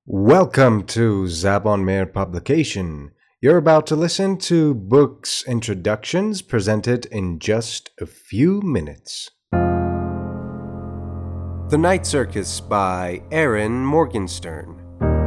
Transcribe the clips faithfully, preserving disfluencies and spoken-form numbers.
Welcome to Zabon Meir Publication. You're about to listen to books introductions presented in just a few minutes. The Night Circus by Erin Morgenstern.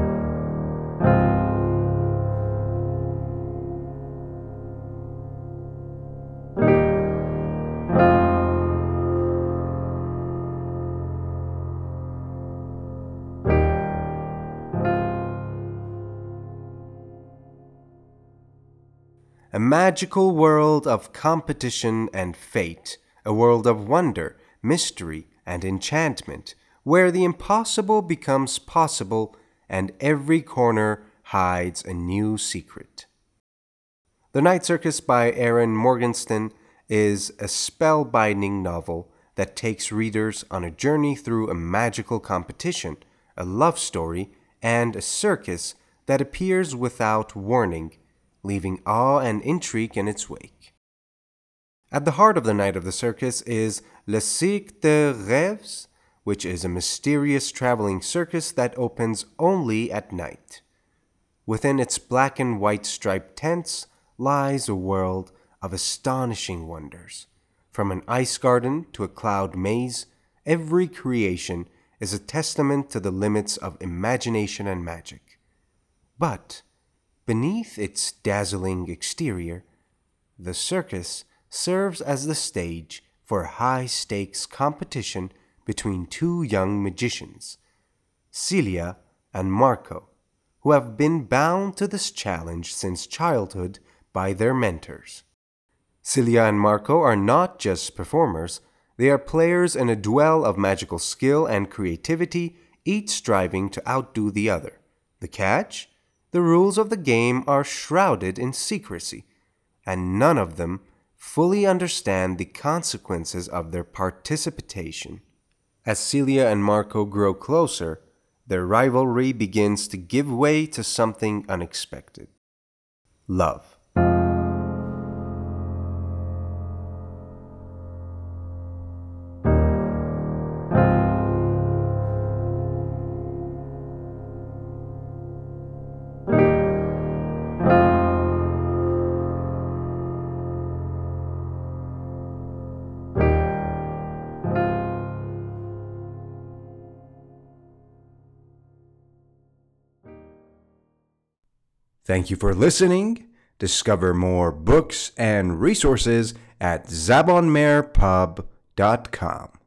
A magical world of competition and fate, a world of wonder, mystery, and enchantment, where the impossible becomes possible and every corner hides a new secret. The Night Circus by Erin Morgenstern is a spellbinding novel that takes readers on a journey through a magical competition, a love story, and a circus that appears without warning, leaving awe and intrigue in its wake. At the heart of the Night of the Circus is Le Cirque des Rêves, which is a mysterious traveling circus that opens only at night. Within its black and white striped tents lies a world of astonishing wonders. From an ice garden to a cloud maze, every creation is a testament to the limits of imagination and magic. But beneath its dazzling exterior, the circus serves as the stage for a high-stakes competition between two young magicians, Celia and Marco, who have been bound to this challenge since childhood by their mentors. Celia and Marco are not just performers, they are players in a duel of magical skill and creativity, each striving to outdo the other. The catch? The rules of the game are shrouded in secrecy, and none of them fully understand the consequences of their participation. As Celia and Marco grow closer, their rivalry begins to give way to something unexpected: love. Thank you for listening. Discover more books and resources at zabon meir pub dot com.